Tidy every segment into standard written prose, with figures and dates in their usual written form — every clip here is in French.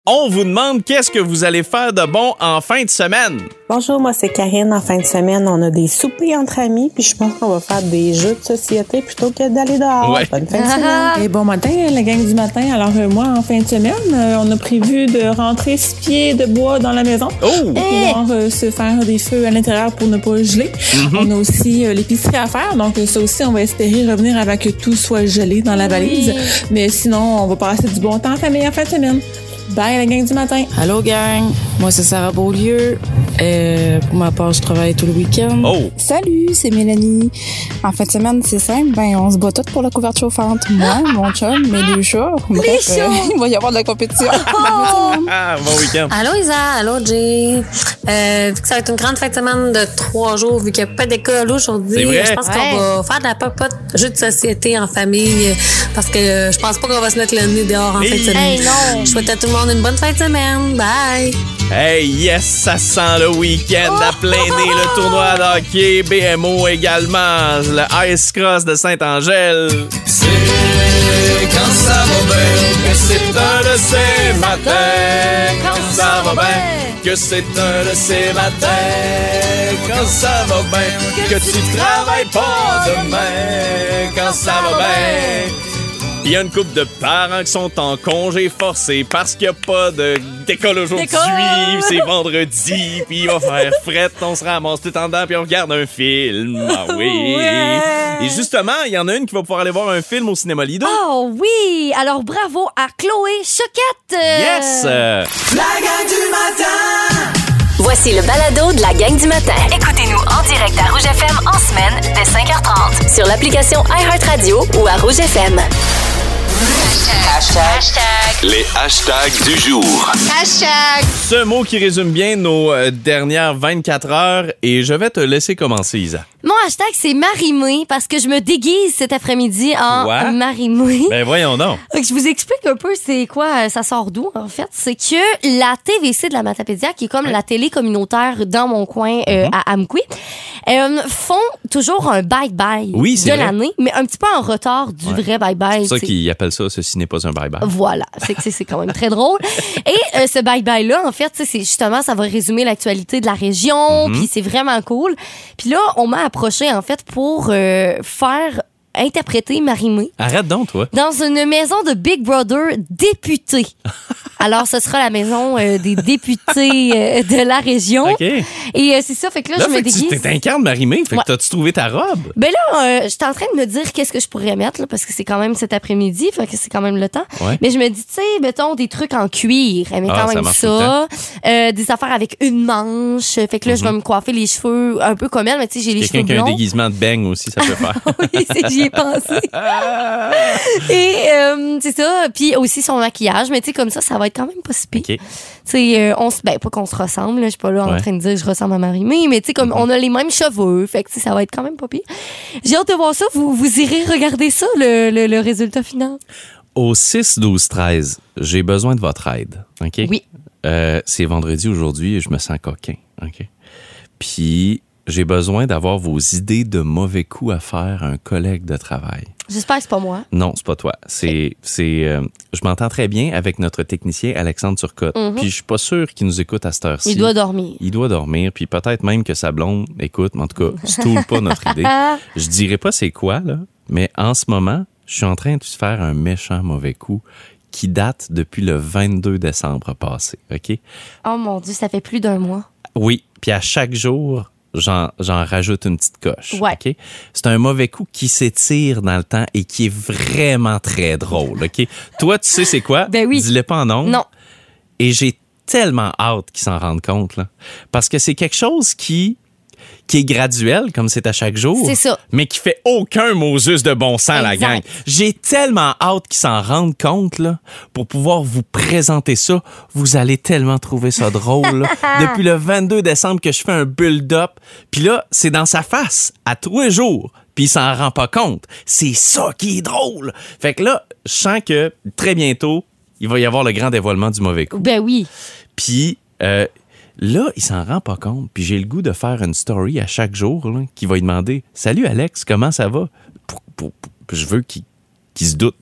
On vous demande qu'est-ce que vous allez faire de bon en fin de semaine. Bonjour, moi c'est Karine. En fin de semaine, on a des soupers entre amis, puis je pense qu'on va faire des jeux de société plutôt que d'aller dehors. Ouais. Bonne fin de semaine. Et bon matin, la gang du matin. Alors moi, en fin de semaine, on a prévu de rentrer 6 pieds de bois dans la maison pour pouvoir se faire des feux à l'intérieur pour ne pas geler. On a aussi l'épicerie à faire, donc ça aussi, on va espérer revenir avant que tout soit gelé dans la valise. Mais sinon, on va passer du bon temps en famille en fin de semaine. Bye, la gang du matin. Allô, gang. Moi, c'est Sarah Beaulieu. Pour ma part, je travaille tout le week-end. Oh. Salut, c'est Mélanie. En fin de semaine, c'est simple. On se bat toutes pour la couverture chauffante. Moi, mon chum, mes 2 chats. Bref, il va y avoir de la compétition. Bon week-end. Allô Isa, allô Jay. Vu que ça va être une grande fin de semaine de 3 jours, vu qu'il n'y a pas d'école aujourd'hui, C'est vrai. je pense qu'on va faire de la popote jeu de société en famille, parce que je pense pas qu'on va se mettre le nez dehors en fin de semaine. non. Je souhaite à tout le monde une bonne fin de semaine. Bye! Hey, yes, ça sent le week-end à plein nez, le tournoi de hockey, BMO également, le Ice Cross de Saint-Angèle. C'est quand ça va bien que c'est un de ces matins, quand ça va bien que c'est un de ces matins, quand ça va bien que tu travailles pas demain, quand ça va bien. Il y a une couple de parents qui sont en congé forcé parce qu'il n'y a pas d'école aujourd'hui. C'est vendredi, puis il va faire frette, on se ramasse tout en dedans, puis on regarde un film. Ah oui! Ouais. Et justement, il y en a une qui va pouvoir aller voir un film au Cinéma Lido. Oh oui! Alors bravo à Chloé Choquette! Yes! La gang du matin! Voici le balado de la gang du matin. Écoutez-nous en direct à Rouge FM en semaine dès 5h30 sur l'application iHeartRadio ou à Rouge FM. Les hashtags du jour. Ce mot qui résume bien nos dernières 24 heures, et je vais te laisser commencer, Isa. Mon hashtag, c'est Marimé, parce que je me déguise cet après-midi en Quoi? Marimé. Ben voyons donc. Donc, je vous explique un peu c'est quoi, ça sort d'où en fait. C'est que la TVC de la Matapédia, qui est comme la télé communautaire dans mon coin à Amqui, font toujours un bye-bye Oui, c'est de vrai. l'année, mais un petit peu en retard du vrai bye-bye. C'est ça t'sais. qu'ils appellent ça, ceci n'est pas un bye-bye. Voilà, c'est quand même très drôle. Et ce bye-bye-là, en fait, c'est justement, ça va résumer l'actualité de la région, puis c'est vraiment cool. Puis là, on m'a approché, en fait, pour faire interpréter Marimé Arrête donc, toi. dans une maison de Big Brother député. Alors, ce sera la maison des députés de la région. OK. Et c'est ça, fait que là, Là, je me fait que tu déguise. t'incarnes Marimé. Fait que Ouais. t'as-tu trouvé ta robe? Ben là, j'étais en train de me dire qu'est-ce que je pourrais mettre, là, parce que c'est quand même cet après-midi, fait que c'est quand même le temps. Ouais. Mais je me dis, tu sais, mettons des trucs en cuir. Elle met Ah, quand ça même marche tout le des affaires avec une manche. Fait que là, je vais me coiffer les cheveux un peu comme elle, mais tu sais, j'ai les Quelqu'un cheveux qui a un blonds. déguisement de beigne aussi, ça peut faire. Oui, j'y ai pensé. Et c'est ça. Puis aussi son maquillage. Mais tu sais, comme ça va être quand même pas si pire. OK. Tu sais, ben, pas qu'on se ressemble, là. Je suis pas là en Ouais. train de dire que je ressemble à Marimé, mais tu sais, comme on a les mêmes cheveux. Fait que tu sais, ça va être quand même pas pire. J'ai hâte de voir ça. Vous irez regarder ça, le résultat final. Au 6-12-13, j'ai besoin de votre aide. OK? Oui. C'est vendredi aujourd'hui et je me sens coquin. OK? Puis, j'ai besoin d'avoir vos idées de mauvais coups à faire à un collègue de travail. J'espère que c'est pas moi. Non, c'est pas toi. Je m'entends très bien avec notre technicien Alexandre Turcotte. Puis je suis pas sûr qu'il nous écoute à cette heure-ci. Il doit dormir. Il doit dormir, puis peut-être même que sa blonde écoute, mais en tout cas, stoule pas notre idée. Je dirais pas c'est quoi, là, mais en ce moment, je suis en train de faire un méchant mauvais coup qui date depuis le 22 décembre passé, OK? Oh mon Dieu, ça fait plus d'1 mois. Oui, puis à chaque jour, j'en rajoute une petite coche. Ouais. OK? C'est un mauvais coup qui s'étire dans le temps et qui est vraiment très drôle. OK? Toi, tu sais c'est quoi? Ben oui. Dis-le pas en ondes. Non. Et j'ai tellement hâte qu'ils s'en rendent compte. Là. Parce que c'est quelque chose qui est graduel, comme c'est à chaque jour. C'est ça. Mais qui fait aucun Moses de bon sens, la Exact. gang. J'ai tellement hâte qu'ils s'en rendent compte, là, pour pouvoir vous présenter ça. Vous allez tellement trouver ça drôle, là. Depuis le 22 décembre que je fais un build-up. Puis là, c'est dans sa face, à tous les jours. Puis il s'en rend pas compte. C'est ça qui est drôle. Fait que là, je sens que très bientôt, il va y avoir le grand dévoilement du mauvais coup. Ben oui. Puis là, il s'en rend pas compte. Puis j'ai le goût de faire une story à chaque jour là, qui va lui demander « Salut Alex, comment ça va? » Je veux qu'il se doute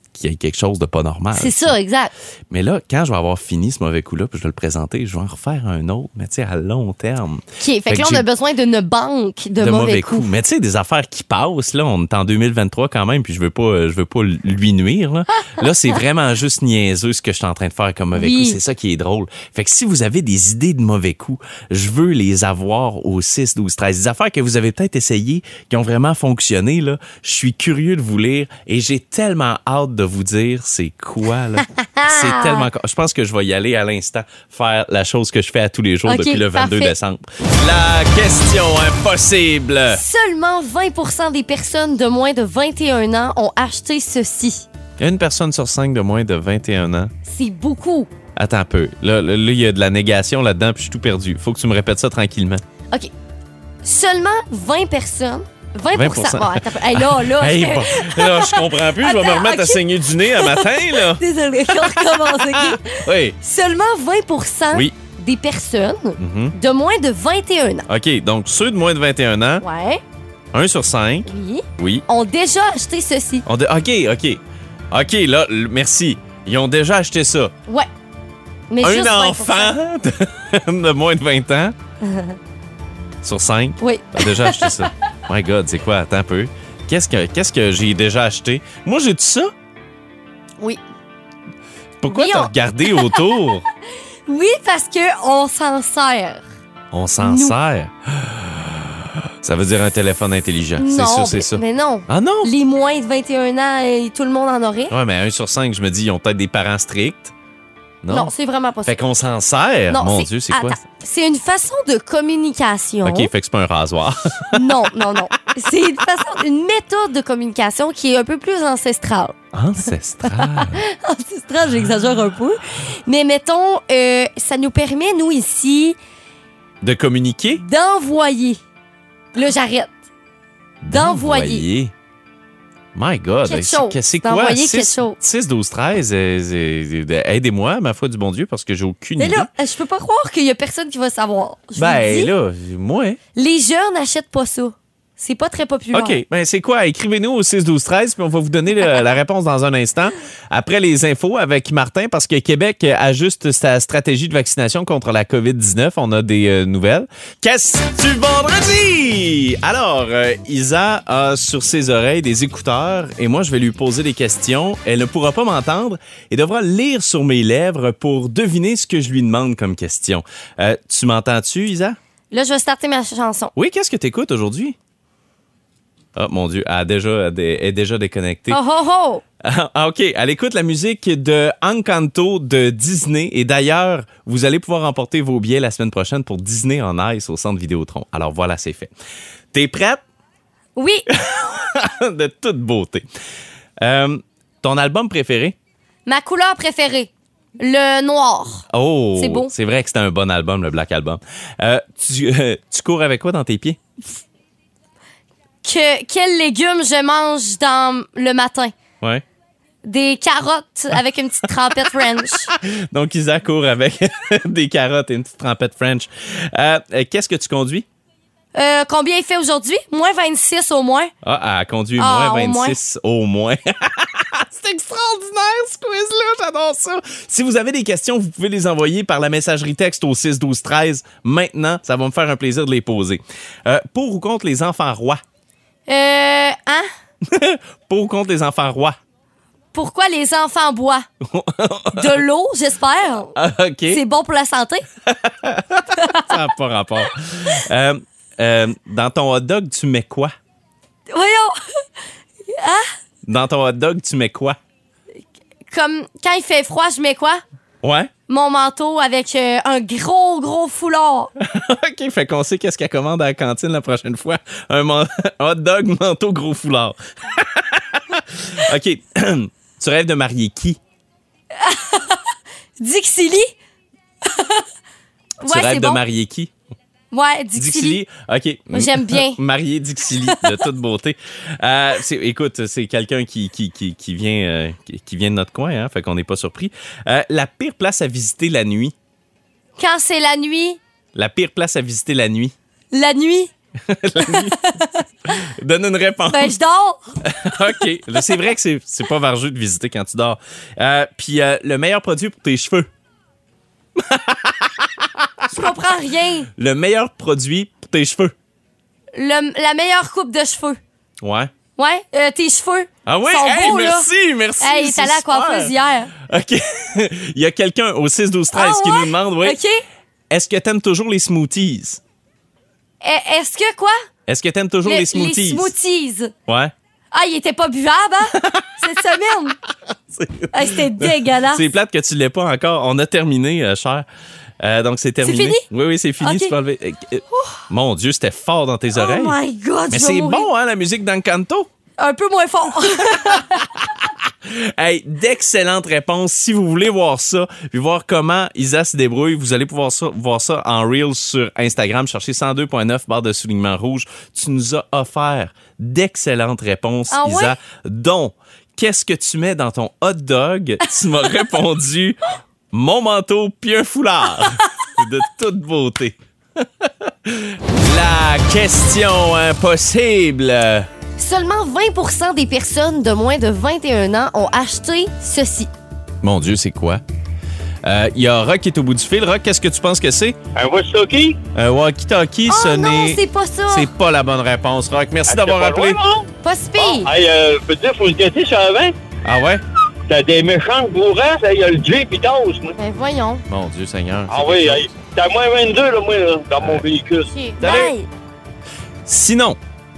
qu'il y ait quelque chose de pas normal. C'est ça, exact. Mais là, quand je vais avoir fini ce mauvais coup-là, puis je vais le présenter, je vais en refaire un autre, mais tu sais, à long terme. OK, fait que là, on a besoin d'une banque de mauvais coups. Mais tu sais, des affaires qui passent, là, on est en 2023 quand même, puis je veux pas lui nuire, là. Là, c'est vraiment juste niaiseux ce que je suis en train de faire comme mauvais coup. C'est ça qui est drôle. Fait que si vous avez des idées de mauvais coups, je veux les avoir au 6, 12, 13. Des affaires que vous avez peut-être essayées, qui ont vraiment fonctionné, là. Je suis curieux de vous lire et j'ai tellement hâte de vous dire c'est quoi, là. C'est tellement... Je pense que je vais y aller à l'instant, faire la chose que je fais à tous les jours depuis le 22 décembre. La question impossible. Seulement 20% des personnes de moins de 21 ans ont acheté ceci. Une personne sur 5 de moins de 21 ans. C'est beaucoup. Attends un peu. Là, il y a de la négation là-dedans, puis je suis tout perdu. Faut que tu me répètes ça tranquillement. OK. Seulement 20 20%. Bon, attends, hey, là, je comprends plus. Je vais me remettre à saigner du nez à matin, là. Désolée, on recommence. Okay? Oui. Seulement 20% des personnes de moins de 21 ans. OK, donc ceux de moins de 21 ans. Ouais. 1 sur 5. Oui. Ont déjà acheté ceci. OK, là, merci. Ils ont déjà acheté ça. Ouais. Mais un juste enfant de moins de 20 ans sur 5 a déjà acheté ça. My God, c'est quoi? Attends un peu. Qu'est-ce que j'ai déjà acheté? Moi, j'ai tout ça? Oui. Pourquoi t'as regardé autour? Oui, parce qu'on s'en sert. On s'en sert? Ça veut dire un téléphone intelligent. C'est sûr, c'est ça. Mais non. Ah non? Les moins de 21 ans, tout le monde en aurait. Ouais, mais 1 sur 5, je me dis, ils ont peut-être des parents stricts. Non, c'est vraiment pas ça. Fait qu'on s'en sert? Non, mon Dieu, c'est quoi? C'est une façon de communication. OK, fait que c'est pas un rasoir. Non. C'est une méthode de communication qui est un peu plus ancestrale. Ancestrale, j'exagère un peu. Mais mettons, ça nous permet, nous, ici... De communiquer? D'envoyer. Là, j'arrête. D'envoyer. My God, c'est quoi? 6, 12, 13, aidez-moi, ma foi du bon Dieu, parce que j'ai aucune idée. Mais là, je peux pas croire qu'il y a personne qui va savoir. Là, moi. Les jeunes n'achètent pas ça. C'est pas très populaire. OK. C'est quoi? Écrivez-nous au 6-12-13, puis on va vous donner la réponse dans un instant. Après les infos avec Martin, parce que Québec ajuste sa stratégie de vaccination contre la COVID-19. On a des nouvelles. Qu'est-ce que tu vendredi? Alors, Isa a sur ses oreilles des écouteurs et moi, je vais lui poser des questions. Elle ne pourra pas m'entendre et devra lire sur mes lèvres pour deviner ce que je lui demande comme question. Tu m'entends-tu, Isa? Là, je vais starter ma chanson. Oui, qu'est-ce que tu écoutes aujourd'hui? Oh mon Dieu, elle est déjà déconnectée. Oh! OK, elle écoute la musique de Encanto de Disney. Et d'ailleurs, vous allez pouvoir remporter vos billets la semaine prochaine pour Disney on Ice au Centre Vidéotron. Alors voilà, c'est fait. T'es prête? Oui. De toute beauté. Ton album préféré? Ma couleur préférée. Le noir. Oh! C'est beau. C'est vrai que c'était un bon album, le Black Album. Tu cours avec quoi dans tes pieds? Quels légumes je mange dans le matin? Ouais. Des carottes avec une petite trempette French. Donc, Isa court avec des carottes et une petite trempette French. Qu'est-ce que tu conduis? Combien il fait aujourd'hui? Moins 26 au moins. Ah, elle conduit moins 26 au moins. C'est extraordinaire, ce quiz-là. J'adore ça. Si vous avez des questions, vous pouvez les envoyer par la messagerie texte au 6-12-13. Maintenant, ça va me faire un plaisir de les poser. Pour ou contre les enfants rois? Pour ou contre les enfants rois? Pourquoi les enfants boivent? De l'eau, j'espère. OK. C'est bon pour la santé? Ça n'a pas rapport. Dans ton hot dog, tu mets quoi? Voyons. Dans ton hot dog, tu mets quoi? Comme quand il fait froid, je mets quoi? Ouais. Mon manteau avec un gros foulard. OK, fait qu'on sait qu'est-ce qu'elle commande à la cantine la prochaine fois. Un hot dog, manteau, gros foulard. OK. Tu rêves de marier qui? Dixili? Tu rêves de marier qui? Ouais, Dixili. OK. J'aime bien. Marier Dixili, de toute beauté. Écoute, c'est quelqu'un qui vient de notre coin, hein, fait qu'on n'est pas surpris. La pire place à visiter la nuit? Quand c'est la nuit? La pire place à visiter la nuit? La nuit? La nuit? Donne une réponse. Ben, je dors. OK. Là, c'est vrai que c'est pas vargeux de visiter quand tu dors. Puis le meilleur produit pour tes cheveux. Je comprends rien. Le meilleur produit pour tes cheveux. La meilleure coupe de cheveux. Ouais. Ouais, tes cheveux. Ah oui? Sont beaux, merci. Hey, il est allé à la coiffeuse hier. OK. Il y a quelqu'un au 6-12-13 qui nous demande, oui. OK. Est-ce que t'aimes toujours les smoothies? Est-ce que quoi? Est-ce que t'aimes toujours les smoothies? Les smoothies. Ouais. Ah, il était pas buvable, hein? Cette semaine. C'était dégueulasse. C'est plate que tu l'aies pas encore. On a terminé, cher. Donc, c'est terminé. C'est fini? Oui, c'est fini. Okay. Tu peux enlever. Mon Dieu, c'était fort dans tes oreilles. Oh my God, mais je c'est vais mourir. bon, hein, la musique d'Encanto? Un peu moins fort. Hey, d'excellentes réponses. Si vous voulez voir ça, puis voir comment Isa se débrouille, vous allez pouvoir voir ça en Reels sur Instagram. Cherchez 102.9 barre de soulignement rouge. Tu nous as offert d'excellentes réponses, Ah Isa, ouais? dont qu'est-ce que tu mets dans ton hot dog? Tu m'as répondu mon manteau puis un foulard. De toute beauté. La question impossible. Seulement 20% des personnes de moins de 21 ans ont acheté ceci. Mon Dieu, c'est quoi? Il y a Rock qui est au bout du fil. Rock, qu'est-ce que tu penses que c'est? Un walkie-talkie? Un walkie-talkie, Oh ce non, n'est... c'est pas ça. C'est pas la bonne réponse, Rock. Merci d'avoir appelé. Pas si pire. Hey, peux te dire, faut le guetter sur la 20? Ah ouais? T'as des méchants bourrins, il y a le Jeep et dose, moi. Ben voyons. Mon Dieu Seigneur. Ah oui, hey, t'as moins 22, là, moi, là, dans mon véhicule. OK. Salut. Bye. Sinon,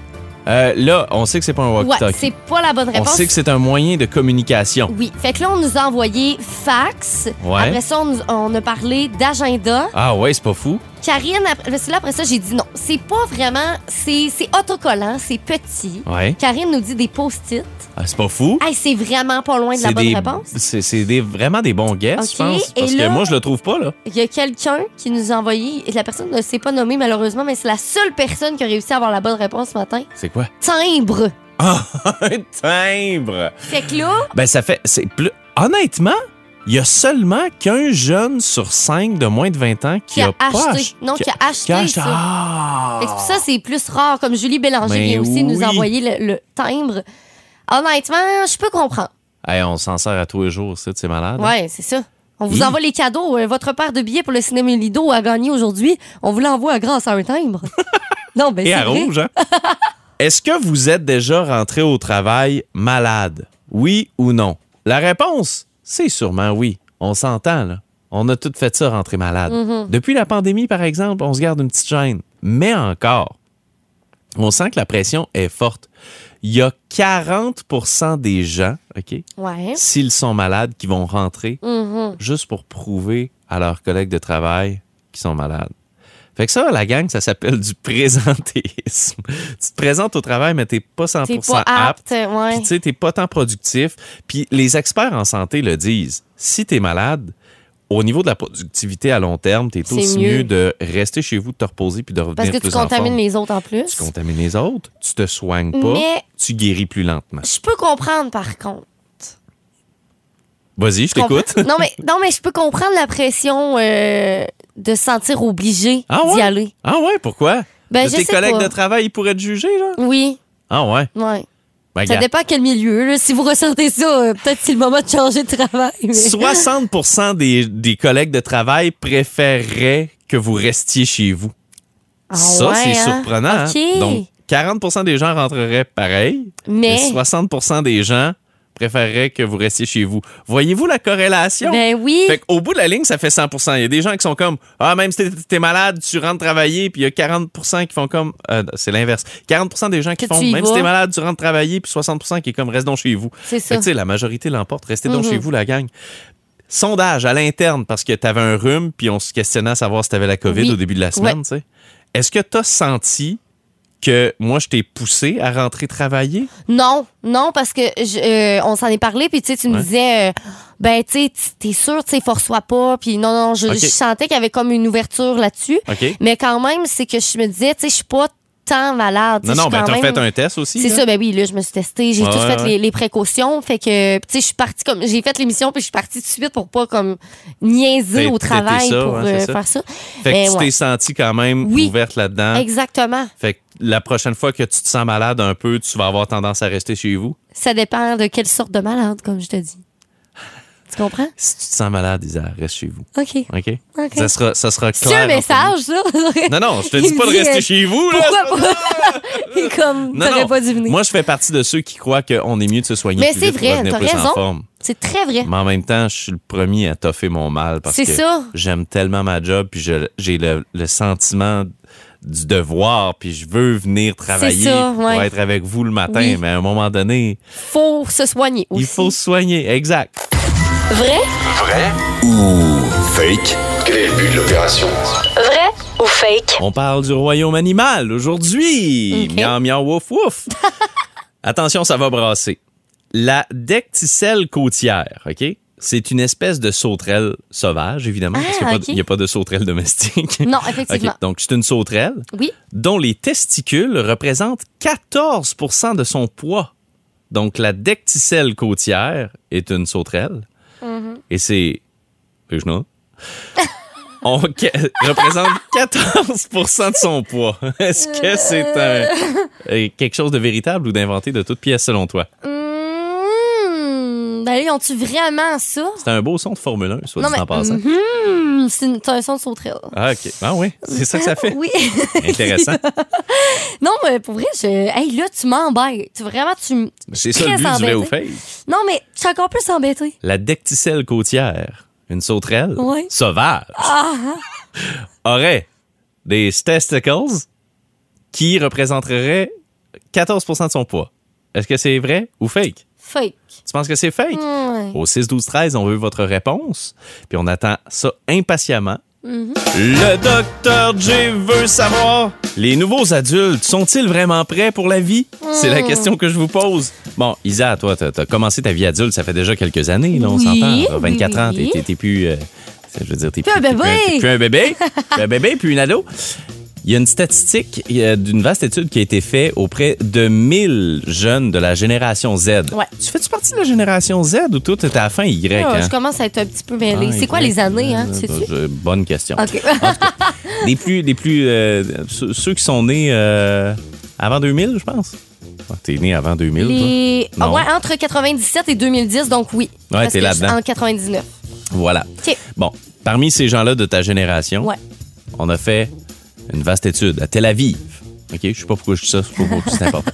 là, on sait que c'est pas un Ouais, walkie-talkie. c'est pas la bonne On réponse. sait que c'est un moyen de communication. Oui. Fait que là, on nous a envoyé fax. Ouais. Après ça, on a parlé d'agenda. Ah ouais, c'est pas fou. Karine, après ça, j'ai dit non. C'est pas vraiment... C'est autocollant, c'est petit. Ouais. Karine nous dit des post-it. Ah, c'est pas fou. Hey, c'est vraiment pas loin de la bonne réponse. C'est vraiment des bons guesses, je OK, pense. Parce et là- que moi, je le trouve pas, là. Il y a quelqu'un qui nous a envoyé... La personne ne s'est pas nommée, malheureusement, mais c'est la seule personne qui a réussi à avoir la bonne réponse ce matin. C'est quoi? Timbre. Ah, un timbre. Fait que là... Ben, ça fait... C'est plus... Honnêtement, il y a seulement qu'un jeune sur 5 de moins de 20 ans qui a pas acheté. Non, qui a acheté ça. Ah! Fait que c'est pour ça, c'est plus rare. Comme Julie Bélanger Ben vient aussi nous oui. envoyer le timbre. Honnêtement, je peux comprendre. Hey, on s'en sert à tous les jours, c'est malade. Ouais, c'est ça. On vous Hi. envoie les cadeaux. Votre paire de billets pour le cinéma Lido a gagné aujourd'hui. On vous l'envoie grâce à un timbre. Non, ben Et c'est à vrai. rouge, hein? Est-ce que vous êtes déjà rentré au travail malade? Oui ou non? La réponse, c'est sûrement oui. On s'entend, là. On a tous fait ça, rentrer malade. Mm-hmm. Depuis la pandémie, par exemple, on se garde une petite gêne. Mais encore, on sent que la pression est forte. Il y a 40% des gens, OK, Ouais. s'ils sont malades, qui vont rentrer Mhm. juste pour prouver à leurs collègues de travail qu'ils sont malades. Fait que ça, la gang, ça s'appelle du présentéisme. Tu te présentes au travail, mais t'es pas 100% T'es pas apte, ouais. Puis tu sais, t'es pas tant productif. Puis les experts en santé le disent. Si t'es malade, au niveau de la productivité à long terme, t'es C'est aussi mieux. mieux de rester chez vous, de te reposer puis de revenir Parce que plus tu en contamines forme. les autres en plus. Tu contamines les autres, tu te soignes pas, Mais- tu guéris plus lentement. Je peux comprendre, par contre. Vas-y, je t'écoute. non, mais je peux comprendre la pression de se sentir obligé Ah ouais? d'y aller. Ah ouais, pourquoi? Ben, De je tes sais collègues pas. de travail, ils pourraient te juger, là? Oui, Ah ouais? ouais. Ben, Ça gars, dépend quel milieu. Là. Si vous ressentez ça, peut-être c'est le moment de changer de travail. mais- 60% des collègues de travail préféreraient que vous restiez chez vous. Ah Ça, ouais, c'est hein? surprenant. hein? OK. Donc, 40% des gens rentreraient pareil, Mais- 60% des gens préféreraient que vous restiez chez vous. Voyez-vous la corrélation? Ben oui. Fait qu'au bout de la ligne, ça fait 100%. Il y a des gens qui sont comme, ah, même si t'es malade, tu rentres travailler, puis il y a 40% qui font comme, c'est l'inverse. 40% des gens qui Que font, tu y même vas. si t'es malade, tu rentres travailler, puis 60% qui est comme, reste donc chez vous. C'est Fait ça. que, tu sais, la majorité l'emporte. Restez donc Mhm. chez vous, la gang. Sondage à l'interne, parce que t'avais un rhume, puis on se questionnait à savoir si t'avais la COVID Oui. au début de la semaine, Ouais. tu sais. Est-ce que t'as senti que moi, je t'ai poussé à rentrer travailler? Non, parce que on s'en est parlé, puis tu sais, tu me Ouais. disais, ben tu sais, t'es sûr, tu sais, force-toi pas, puis non, je OK. sentais qu'il y avait comme une ouverture là-dessus. OK. Mais quand même, c'est que je me disais, tu sais, je suis pas tant malade. Non, ben t'as fait un test aussi. C'est là? ça, ben oui, là, je me suis testée. J'ai tout fait les précautions. Fait que, tu sais, je suis partie comme. J'ai fait l'émission, puis je suis partie tout de suite pour pas comme niaiser au travail pour faire ça. Fait que tu t'es sentie quand même ouverte là-dedans. Exactement. Fait que la prochaine fois que tu te sens malade un peu, tu vas avoir tendance à rester chez vous? Ça dépend de quelle sorte de malade, comme je te dis. Tu comprends? Si tu te sens malade, Isa, reste chez vous. OK. Ça sera clair. C'est un message, ça? Non, je te dis pas de rester chez vous. Là, pourquoi pas? Comme, t'aurais pas dû venir. Moi, je fais partie de ceux qui croient qu'on est mieux de se soigner mais plus c'est vite vrai, pour revenir plus raison. en forme. C'est très vrai. Mais en même temps, je suis le premier à toffer mon mal parce que j'aime tellement ma job puis j'ai le sentiment du devoir, puis je veux venir travailler pour être avec vous le matin, mais à un moment donné... Faut se soigner aussi. Il faut se soigner, exact. Vrai ou fake? Quel est le but de l'opération? Vrai ou fake? On parle du royaume animal aujourd'hui. Okay. Miam, miam, wouf, wouf. Attention, ça va brasser. La decticelle côtière, OK? C'est une espèce de sauterelle sauvage, évidemment, parce qu'il n'y a pas de sauterelle domestique. Non, effectivement. Okay. Donc, c'est une sauterelle dont les testicules représentent 14 % de son poids. Donc, la decticelle côtière est une sauterelle. Et c'est... représente 14 % de son poids. Est-ce que c'est quelque chose de véritable ou d'inventé de toute pièce, selon toi? Ben là, ont-tu vraiment ça? C'est un beau son de Formule 1, soit dit en passant. C'est un son de sauterelle. Ah, OK. Ah oui, c'est ça que ça fait? Oui. Intéressant. Non, mais pour vrai, hey, là, tu m'embêtes. Vraiment, c'est ça le but du vrai ou fake? Non, mais je suis encore plus embêtée. La decticelle côtière, une sauterelle sauvage, aurait des testicles qui représenteraient 14 % de son poids. Est-ce que c'est vrai ou fake? Fake. Tu penses que c'est fake? Au 6-12-13, on veut votre réponse. Puis on attend ça impatiemment. Le Dr. J veut savoir, les nouveaux adultes sont-ils vraiment prêts pour la vie? C'est la question que je vous pose. Bon, Isa, toi, t'as commencé ta vie adulte, ça fait déjà quelques années, là, on s'entend. 24 ans, t'es plus... je veux dire, t'es plus un bébé. Plus un bébé. Un bébé, puis une ado. Il y a une statistique d'une vaste étude qui a été faite auprès de 1000 jeunes de la génération Z. Ouais. Tu fais-tu partie de la génération Z ou toi, t'es à la fin Y? Je commence à être un petit peu mêlée. C'est quoi les années, hein? Sais-tu? Bonne question. OK. En tout cas, ceux qui sont nés avant 2000, je pense. T'es né avant 2000, toi? Ouais, entre 97 et 2010, donc oui. Ouais, t'es là-dedans. En 99. Voilà. OK. Bon, parmi ces gens-là de ta génération, on a fait une vaste étude à Tel Aviv. OK, je sais pas pourquoi je dis ça, c'est important.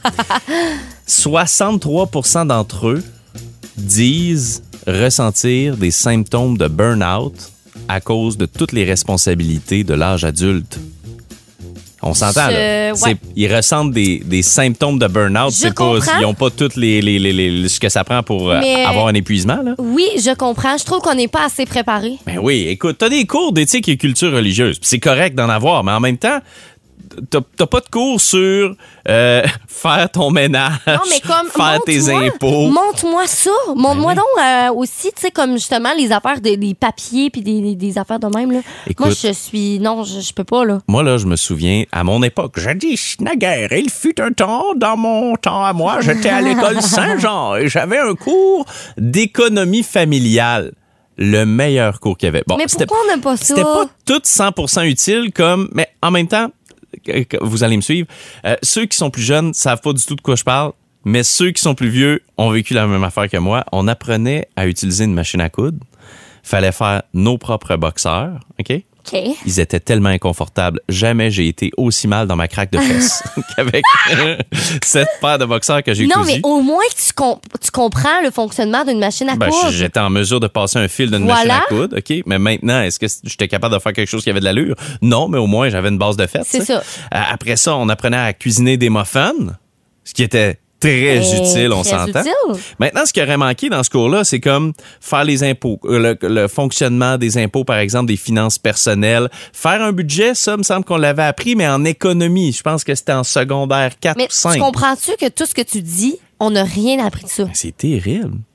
63 % d'entre eux disent ressentir des symptômes de burn-out à cause de toutes les responsabilités de l'âge adulte. On s'entend, là. Ils ressentent des symptômes de burn-out. Ils n'ont pas toutes ce que ça prend pour avoir un épuisement, là. Oui, je comprends. Je trouve qu'on n'est pas assez préparé. Ben oui, écoute, t'as des cours d'éthique et culture religieuse. C'est correct d'en avoir, mais en même temps, t'as pas de cours sur faire ton ménage, faire tes impôts. Montre-moi ça. Montre-moi donc aussi, tu sais, comme justement les affaires des papiers puis des affaires de même. Là. Écoute, moi, je peux pas. Là. Moi, là, je me souviens, à mon époque, jadis, naguère, il fut un temps, dans mon temps à moi, j'étais à l'école Saint-Jean et j'avais un cours d'économie familiale. Le meilleur cours qu'il y avait. Bon, mais pourquoi on n'a pas ça? C'était pas tout 100% utile mais en même temps, vous allez me suivre. Ceux qui sont plus jeunes savent pas du tout de quoi je parle, mais ceux qui sont plus vieux ont vécu la même affaire que moi. On apprenait à utiliser une machine à coudre. Fallait faire nos propres boxeurs, OK? Ils étaient tellement inconfortables. Jamais j'ai été aussi mal dans ma craque de fesses qu'avec cette paire de boxeurs que j'ai cousu. Non, mais au moins tu comprends le fonctionnement d'une machine à coudre. J'étais en mesure de passer un fil d'une machine à coudre, OK? Mais maintenant, est-ce que j'étais capable de faire quelque chose qui avait de l'allure? Non, mais au moins, j'avais une base de fête. C'est ça. Après ça, on apprenait à cuisiner des muffins, ce qui était très utile, on s'entend. Maintenant, ce qui aurait manqué dans ce cours-là, c'est comme faire les impôts, le fonctionnement des impôts, par exemple, des finances personnelles. Faire un budget, ça, me semble qu'on l'avait appris, mais en économie. Je pense que c'était en secondaire 4 ou 5. Mais tu comprends-tu que tout ce que tu dis, on n'a rien appris de ça? C'est terrible.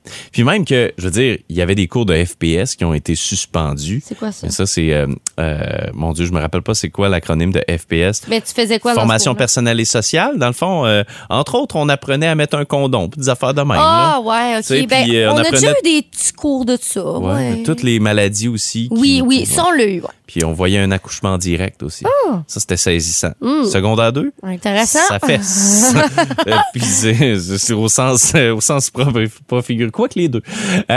Puis même que, je veux dire, il y avait des cours de FPS qui ont été suspendus. C'est quoi ça? Mais ça, c'est... mon Dieu, je me rappelle pas c'est quoi l'acronyme de FPS. Mais tu faisais quoi dans Formation ce cours-là? personnelle et sociale. Dans le fond, entre autres, on apprenait à mettre un condom, puis des affaires de même. Ah, là. ouais, OK. Tu sais, Ben, puis, on a apprenait- déjà eu des petits cours de ça. Ouais, toutes les maladies aussi. Oui, ça, on l'a eu. Ouais. Puis on voyait un accouchement direct aussi. Ça, c'était saisissant. Mm. Secondaire 2, Intéressant. ça fesse. Puis c'est au sens pas figure. Quoi que les deux.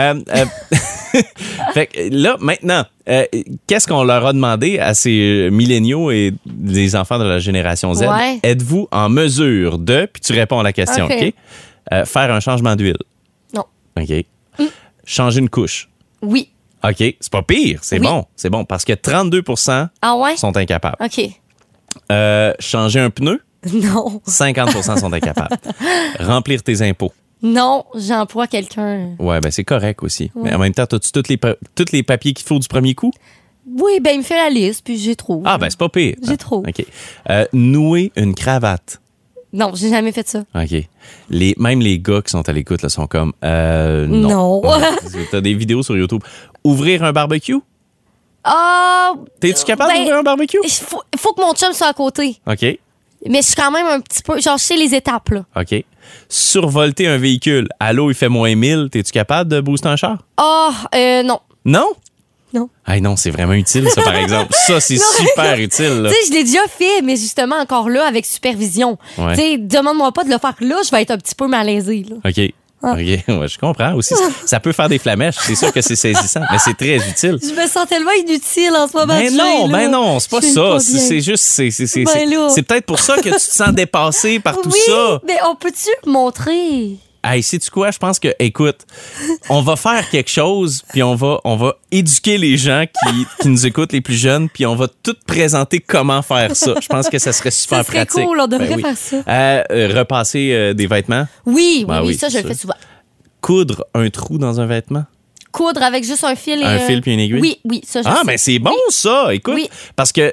Fait que là, maintenant, qu'est-ce qu'on leur a demandé à ces milléniaux et les enfants de la génération Z? Ouais. Êtes-vous en mesure de, puis tu réponds à la question, OK. OK? Faire un changement d'huile. Non. OK. Changer une couche. Oui. OK. C'est pas pire. C'est Oui. bon. C'est bon parce que 32% Ah ouais? sont incapables. OK. Changer un pneu, Non. 50% sont incapables. Remplir tes impôts. Non, j'emploie quelqu'un. Ouais, ben c'est correct aussi. Ouais. Mais en même temps, as-tu tous les papiers qu'il faut du premier coup? Oui, ben il me fait la liste, puis j'ai trop. Ah, ben c'est pas pire. J'ai trop. OK. Nouer une cravate. Non, j'ai jamais fait ça. OK. Même les gars qui sont à l'écoute là, sont comme... Non. Ouais. T'as des vidéos sur YouTube. Ouvrir un barbecue? Ah. T'es-tu capable ben, d'ouvrir un barbecue? Il faut que mon chum soit à côté. OK. Mais je suis quand même un petit peu. Genre, je sais les étapes, là. OK. Survolter un véhicule. À l'eau, il fait moins 1000. T'es-tu capable de booster un char? Ah, non. Non? Non. Ah non, c'est vraiment utile, ça, par exemple. Ça, c'est super utile. Là. Tu sais, je l'ai déjà fait, mais justement, encore là, avec supervision. Ouais. Tu sais, demande-moi pas de le faire là, je vais être un petit peu malaisée, là. OK. Ah. OK. Ouais, je comprends aussi. Ça peut faire des flamèches. C'est sûr que c'est saisissant, mais c'est très utile. Je me sens tellement inutile en ce moment. Ben non, c'est pas ça. C'est juste, Ben là. c'est peut-être pour ça que tu te sens dépassé par tout Oui, ça. mais on peut-tu montrer? Hey, sais-tu quoi? Je pense que, écoute, on va faire quelque chose, puis on va éduquer les gens qui nous écoutent, les plus jeunes, puis on va tout présenter comment faire ça. Je pense que ça serait super Ça serait pratique. cool, on devrait Ben oui. faire ça. Repasser des vêtements. Oui, Ben oui, ça, je le fais souvent. Coudre un trou dans un vêtement. Coudre avec juste un fil et... Un fil puis une aiguille? Oui, ça, je Ah, sais. mais c'est bon, ça! Écoute, Oui. parce que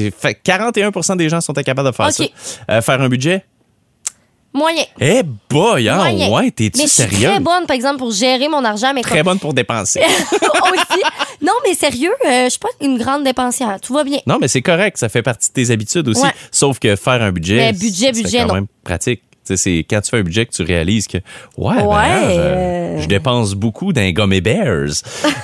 41% des gens sont incapables de faire OK. ça. Faire un budget? Moyen. Eh boy, hein, Moyen. ouais, t'es-tu Mais je suis sérieux? très bonne, par exemple, pour gérer mon argent. Mais Très bonne pour dépenser. aussi. Non, mais sérieux, je suis pas une grande dépensière. Tout va bien. Non, mais c'est correct, ça fait partie de tes habitudes aussi. Ouais. Sauf que faire un budget, Mais budget, c'est quand non. même pratique. Tu sais, c'est quand tu fais un budget que tu réalises que, ouais, je dépense beaucoup d'un Gummy Bears.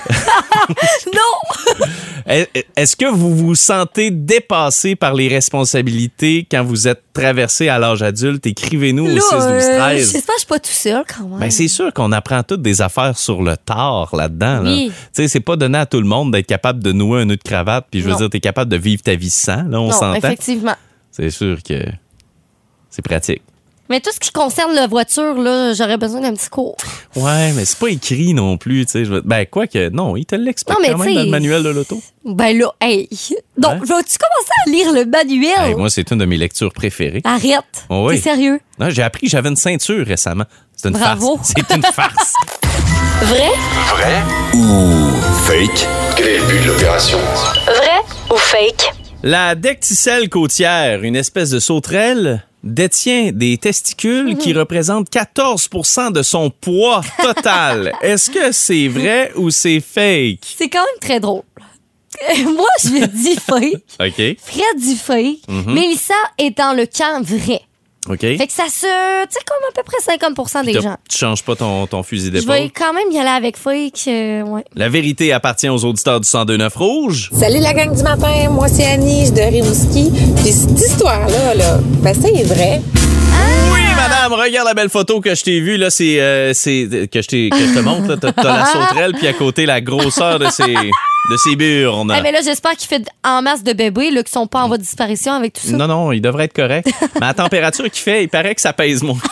Non! Est-ce que vous vous sentez dépassé par les responsabilités quand vous êtes traversé à l'âge adulte? Écrivez-nous au 6 12 13. J'espère que je suis pas tout seul quand même. Ben, c'est sûr qu'on apprend toutes des affaires sur le tard là-dedans. Là. Oui. Tu sais, c'est pas donné à tout le monde d'être capable de nouer un nœud de cravate, puis je veux Non. dire, t'es capable de vivre ta vie sans, là, on non, s'entend. effectivement. C'est sûr que c'est pratique. Mais tout ce qui concerne la voiture, là, j'aurais besoin d'un petit cours. Ouais, mais c'est pas écrit non plus, tu sais. Ben, quoi que, non, il te l'explique Non, mais quand même tu sais, dans le manuel de l'auto. Ben là, hey. Donc, Hein? vas-tu commencer à lire le manuel? Hey, moi, c'est une de mes lectures préférées. Arrête. Oh oui. T'es sérieux? Non, j'ai appris que j'avais une ceinture récemment. C'est une Bravo. farce. C'est une farce. Vrai? Vrai ou fake? Quel est le but de l'opération? Vrai ou fake? La decticelle côtière, une espèce de sauterelle, détient des testicules qui représentent 14% de son poids total. Est-ce que c'est vrai ou c'est fake? C'est quand même très drôle. Moi, je dis fake. OK. Fred dit fake. Mhm. Mélissa est dans le camp vrai. OK. Fait que ça se... Tu sais, comme à peu près 50% des gens. Tu changes pas ton fusil Je d'épaule? vais quand même y aller avec fake. Ouais. La vérité appartient aux auditeurs du 102.9 Rouge. Salut la gang du matin, moi c'est Annie, je de Rimouski. Puis cette histoire-là, ben c'est vrai. Oui, madame, regarde la belle photo que je t'ai vue, là, c'est que je te montre, là. T'as la sauterelle, puis à côté, la grosseur de ses burnes. Ah, mais là, j'espère qu'il fait en masse de bébés là, qui sont pas en voie de disparition avec tout ça. Non, il devrait être correct. Mais à la température qu'il fait, il paraît que ça pèse moins.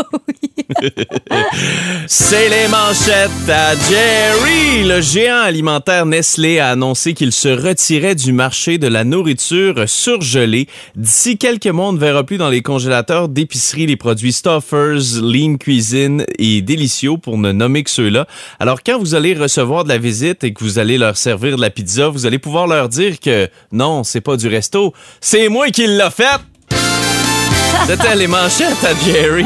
C'est les manchettes à Jerry. Le géant alimentaire Nestlé a annoncé qu'il se retirait du marché de la nourriture surgelée. D'ici quelques mois, on ne verra plus dans les congélateurs d'épicerie les produits Stouffer's, Lean Cuisine et Delicio, pour ne nommer que ceux-là. Alors, quand vous allez recevoir de la visite et que vous allez leur servir de la pizza, vous allez pouvoir leur dire que non, c'est pas du resto, c'est moi qui l'ai fait. C'était les manchettes à Jerry.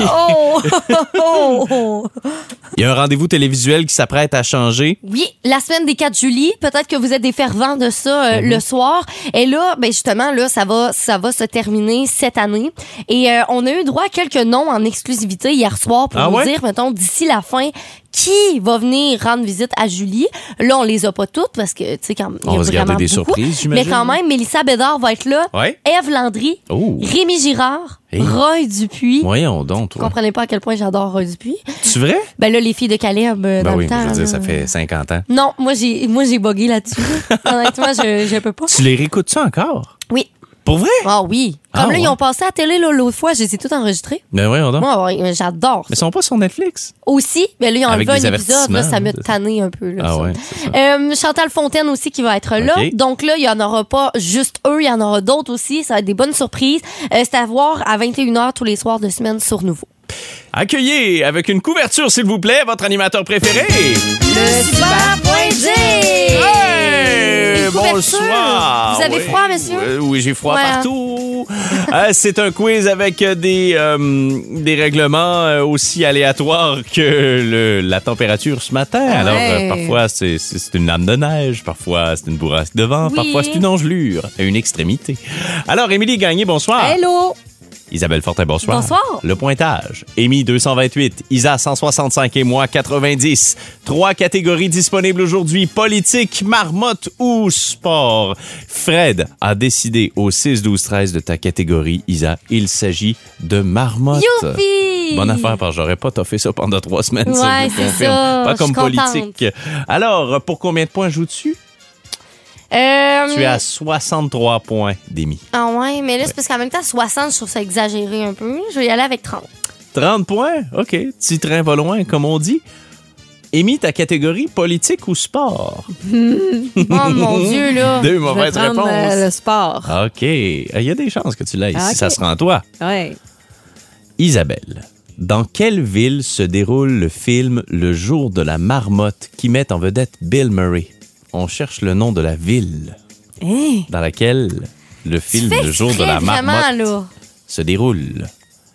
Oh! Il y a un rendez-vous télévisuel qui s'apprête à changer. Oui, la semaine des 4 juillet. Peut-être que vous êtes des fervents de ça le soir. Et là, ben justement, là, ça va se terminer cette année. Et on a eu droit à quelques noms en exclusivité hier soir pour nous dire, mettons, d'ici la fin, qui va venir rendre visite à Julie. Là, on les a pas toutes parce que, tu sais, quand on va se garder des surprises, j'imagine. Mais quand même, Mélissa Bédard va être là. Ouais. Ève Landry, Rémi Girard, Roy Dupuis. Voyons donc, toi. Vous comprenez pas à quel point j'adore Roy Dupuis. C'est vrai? Ben là, les filles de Caleb, dans le temps. Je veux dire, ça fait 50 ans. Non, moi, j'ai bugué là-dessus. Honnêtement, je peux pas. Tu les réécoutes-tu encore? Oui. Pour vrai? Ah oui. Comme là, ils ont passé à la télé l'autre fois, je les ai toutes enregistrées. Ben voyons donc. Moi, j'adore. Mais ils sont pas sur Netflix? Aussi. Mais là, ils ont enlevé un épisode, avertissements. là, ça m'a tanné un peu. Là, Ah ça. ouais, c'est ça. Chantal Fontaine aussi qui va être là. Donc là, il n'y en aura pas juste eux, il y en aura d'autres aussi. Ça va être des bonnes surprises. C'est à voir à 21h tous les soirs de semaine sur Nouveau. Accueillez avec une couverture, s'il vous plaît, votre animateur préféré. Le Super.J! Hey! Bonsoir! Vous avez froid, monsieur? Oui, j'ai froid partout. C'est un quiz avec des règlements aussi aléatoires que la température ce matin. Alors, parfois, c'est une lame de neige, parfois, c'est une bourrasque de vent, parfois, c'est une engelure à une extrémité. Alors, Émilie Gagné, bonsoir. Hello! Isabelle Fortin, bonsoir. Bonsoir. Le pointage. Amy, 228. Isa, 165 et moi, 90. 3 catégories disponibles aujourd'hui. Politique, marmotte ou sport. Fred a décidé au 6-12-13 de ta catégorie, Isa. Il s'agit de marmotte. Youpi! Bonne affaire, parce que j'aurais pas toffé ça pendant 3 semaines. Ouais, ça, je vous c'est confirme. ça. Pas comme Je suis politique. contente. Alors, pour combien de points joues-tu? Tu es à 63 points, Demi. Ah ouais, mais là, c'est parce qu'en même temps, 60, je trouve ça exagéré un peu. Je vais y aller avec 30. 30 points? OK. Petit train va loin, comme on dit. Amy, ta catégorie, politique ou sport? Oh mon Dieu, là. 2 mauvaises réponses. Le sport. OK. Il y a des chances que tu l'aies si ça se rend toi. Ouais. Isabelle, dans quelle ville se déroule le film Le jour de la marmotte qui met en vedette Bill Murray? On cherche le nom de la ville dans laquelle le film Le jour de la marmotte là. se déroule.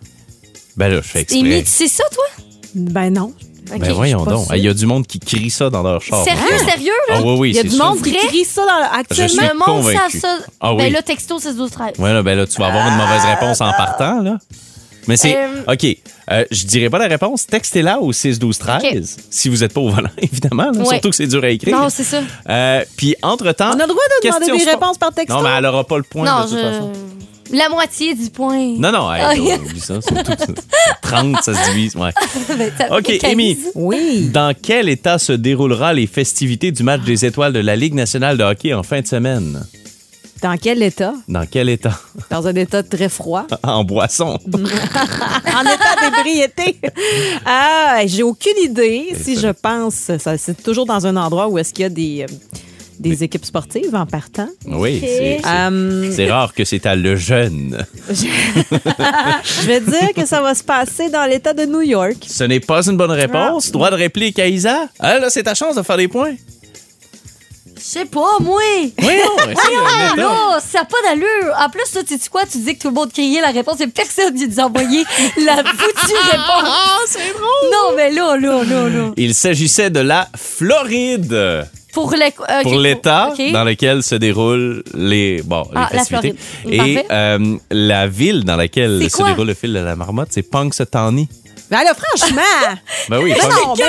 Ben là, je fais exprès. Amy, tu sais ça, toi? Ben non. Okay, ben voyons donc. Il y a du monde qui crie ça dans leur char. Sérieux, là? Ah oui, il y a du monde qui crie ça actuellement. Je suis convaincu. Ça. Ah oui. Ben là, texto 6-12-13. Ouais, là, ben là, tu vas avoir une mauvaise réponse en partant, là. Mais c'est... OK. Je dirais pas la réponse. Textez-la au 6-12-13. Okay. Si vous n'êtes pas au volant, évidemment. Là, surtout que c'est dur à écrire. Non, c'est ça. Puis, entre-temps... On a le droit de demander des réponses par texto. Non, mais elle n'aura pas le point de toute façon. La moitié du point. Non, hey, oublie ça. Surtout 30, ça se divise. Ouais. OK, Amy. Oui. Dans quel état se déroulera les festivités du match des étoiles de la Ligue nationale de hockey en fin de semaine? Dans quel état? Dans quel état? Dans un état très froid. En boisson. En état d'ébriété. J'ai aucune idée. Si je pense, c'est toujours dans un endroit où est-ce qu'il y a des équipes sportives en partant. Oui, c'est rare que c'est à Lejeune. Je vais dire que ça va se passer dans l'État de New York. Ce n'est pas une bonne réponse. Droit de réplique à Isa. Ah, là, c'est ta chance de faire des points. Je sais pas, moi. Oui, non, là, ça n'a pas d'allure. En plus, toi, tu sais quoi? Tu dis que tout le monde criait la réponse et personne ne nous a envoyé la foutue réponse. Ah, c'est drôle. Non, mais là. Il s'agissait de la Floride. Pour l'État dans lequel se déroulent les festivités. Et la ville dans laquelle se déroule le film de la marmotte, c'est Punxsutawney. Ben là, franchement! Ben oui,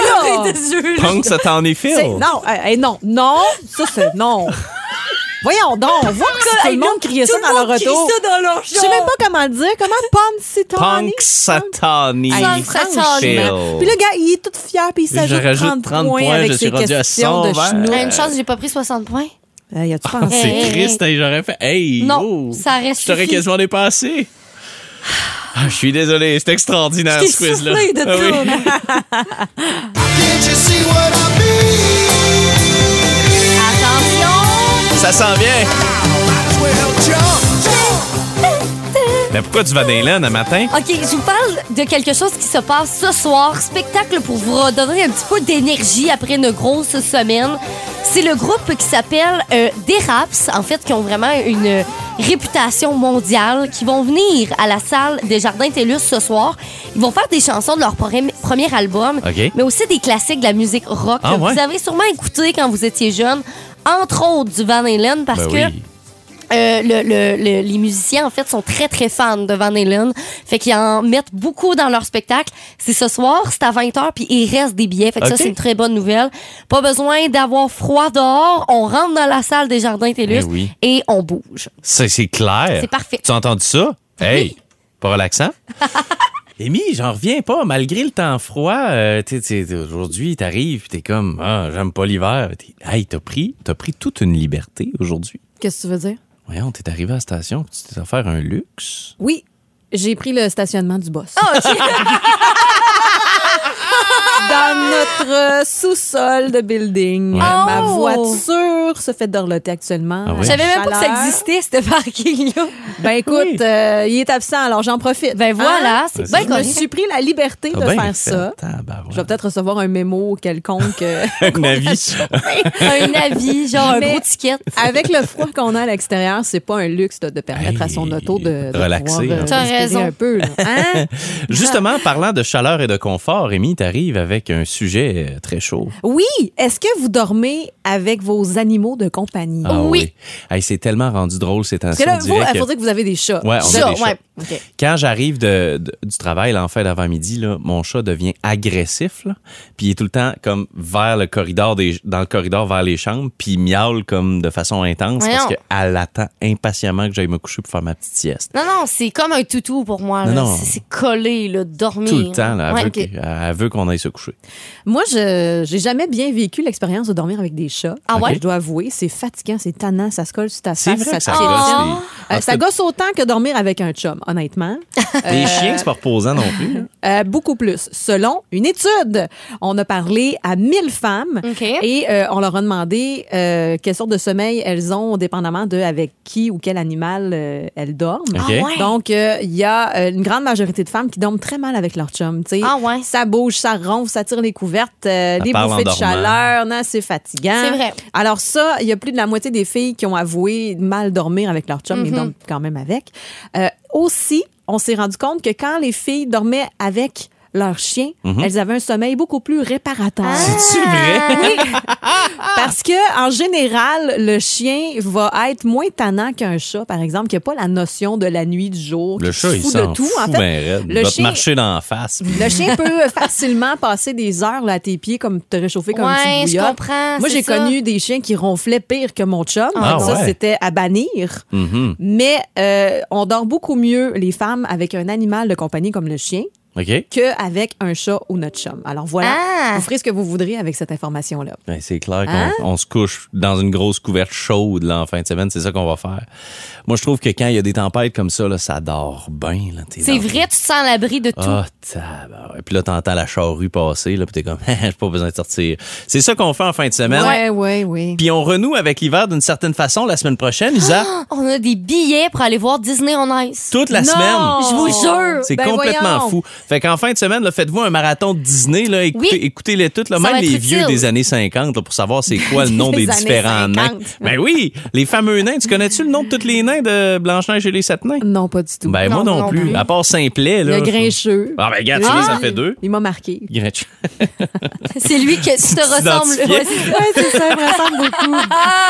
Punxsutawney-Phil. Non, ça c'est non. Voyons donc, on voit que tout le monde criait ça dans leur auto. Je sais même pas comment le dire. Comment Punxsutawney? Puis le gars, il est tout fier puis il s'ajoute 30 points avec ses questions de chenoute. Une chance, j'ai pas pris 60 points. Y a-tu pensé? C'est triste, j'aurais fait. Non, ça reste. Je t'aurais quasiment dépassé. Je suis désolé, c'est extraordinaire ce quiz-là. Attention! Ça s'en vient! Mais pourquoi tu vas dans les laines un matin? OK, je vous parle de quelque chose qui se passe ce soir. Spectacle pour vous redonner un petit peu d'énergie après une grosse semaine. C'est le groupe qui s'appelle Déraps, en fait, qui ont vraiment une réputation mondiale, qui vont venir à la salle des Jardins TELUS ce soir. Ils vont faire des chansons de leur premier album, mais aussi des classiques de la musique rock que vous avez sûrement écouté quand vous étiez jeune, entre autres du Van Halen, parce que les musiciens, en fait, sont très, très fans de Van Halen. Fait qu'ils en mettent beaucoup dans leur spectacle. C'est ce soir, c'est à 20h, puis il reste des billets. Fait que ça, c'est une très bonne nouvelle. Pas besoin d'avoir froid dehors. On rentre dans la salle des Jardins TELUS et on bouge. C'est clair. C'est parfait. Tu as entendu ça? Hey, pas relaxant? Amy, j'en reviens pas. Malgré le temps froid, aujourd'hui, t'arrives, t'es comme, j'aime pas l'hiver. Hey, t'as pris toute une liberté aujourd'hui. Qu'est-ce que tu veux dire? Voyons, t'es arrivé à la station, tu t'es offert un luxe. Oui, j'ai pris le stationnement du boss. Oh, OK. Dans notre sous-sol de building. Ma voiture se fait dorloter actuellement. Je savais même pas que ça existait, ce parking-là. Ben écoute, il est absent, alors j'en profite. Ben voilà, c'est bien Je me suis pris la liberté de faire ça. Je vais peut-être recevoir un mémo quelconque. Un avis. Un avis, genre un gros ticket. Avec le froid qu'on a à l'extérieur, c'est pas un luxe de permettre à son auto de relaxer. T'as raison. Un peu. Là. Hein? Justement, parlant de chaleur et de confort, Rémi, t'arrives avec un sujet très chaud. Oui! Est-ce que vous dormez avec vos animaux de compagnie? Oui. Hey, c'est tellement rendu drôle ces temps-ci. Parce que là, il faut dire que vous avez des chats. Ouais, on a des chats. Ouais. Okay. Quand j'arrive du travail, là, en fait, d'avant-midi, là, mon chat devient agressif, là, puis il est tout le temps comme vers le corridor, dans le corridor vers les chambres, puis il miaule comme de façon intense parce qu'elle attend impatiemment que j'aille me coucher pour faire ma petite sieste. Non, c'est comme un toutou pour moi. Là. C'est collé, là, dormir. Tout le temps, là, elle veut qu'on aille se coucher. Moi, j'ai jamais bien vécu l'expérience de dormir avec des chats. Ah ouais? Je dois avouer, c'est fatigant, c'est tannant, ça se colle sur ta face. C'est vrai ça gosse. Ça gosse autant que dormir avec un chum, honnêtement. Les chiens, c'est pas reposant non plus. Beaucoup plus. Selon une étude, on a parlé à 1000 femmes et on leur a demandé quelle sorte de sommeil elles ont, dépendamment de avec qui ou quel animal elles dorment. Donc, il y a une grande majorité de femmes qui dorment très mal avec leur chum. Ça bouge, ça ronfle, ça tire les couvertes, des bouffées de chaleur, c'est fatigant. C'est vrai. Alors ça, il y a plus de la moitié des filles qui ont avoué mal dormir avec leur chum, mais dorment quand même avec. Aussi, on s'est rendu compte que quand les filles dormaient avec leur chien, elles avaient un sommeil beaucoup plus réparateur. C'est-tu vrai? Oui. Parce que, en général, le chien va être moins tannant qu'un chat, par exemple, qui n'a pas la notion de la nuit, du jour. Le chat, il s'en fout en fait, il va te marcher dans la face. Le chien peut facilement passer des heures là, à tes pieds, comme te réchauffer comme une petite bouillotte. Je comprends. Moi, j'ai connu des chiens qui ronflaient pire que mon chum. Ça, c'était à bannir. Mais on dort beaucoup mieux, les femmes, avec un animal de compagnie comme le chien. Qu'avec un chat ou notre chum. Alors voilà, vous ferez ce que vous voudrez avec cette information-là. Ben, c'est clair qu'on se couche dans une grosse couverte chaude là, en fin de semaine, c'est ça qu'on va faire. Moi, je trouve que quand il y a des tempêtes comme ça, là, ça dort bien. Là, c'est vrai, tu te sens à l'abri de tout. Et puis là, t'entends la charrue passer, là, puis t'es comme, j'ai pas besoin de sortir. C'est ça qu'on fait en fin de semaine. Oui. Puis on renoue avec l'hiver d'une certaine façon la semaine prochaine, Isa. On a des billets pour aller voir Disney on Ice. Toute la semaine. Je vous jure. C'est complètement fou. Fait qu'en fin de semaine, là, faites-vous un marathon de Disney, là, écoutez-les toutes, là, même les vieux des années 50, là, pour savoir c'est quoi le nom des différents nains. Ben oui, les fameux nains. Tu connais-tu le nom de tous les nains de Blanche-Neige et les 7 nains? Non, pas du tout. Ben moi non plus. À part Simplet, là. Le Grincheux. Ah ben regarde, ça fait 2. Il m'a marqué. Grincheux. C'est lui que tu te ressembles. C'est ça, il me ressemble beaucoup.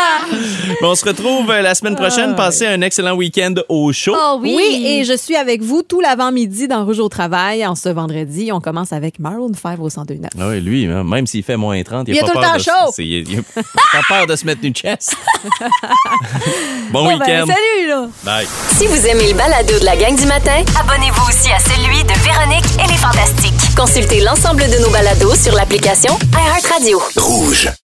Bon, on se retrouve la semaine prochaine. Passez un excellent week-end au show. Oui, et je suis avec vous tout l'avant-midi dans Rouge au travail en ce vendredi. On commence avec Maroon 5 au 102.9. Ah oui, lui, même s'il fait moins 30, il a pas peur il a pas peur de se mettre une chest. Bon week-end. Salut, là. Bye. Si vous aimez le balado de la gang du matin, abonnez-vous aussi à celui de Véronique et les Fantastiques. Consultez l'ensemble de nos balados sur l'application iHeartRadio. Rouge.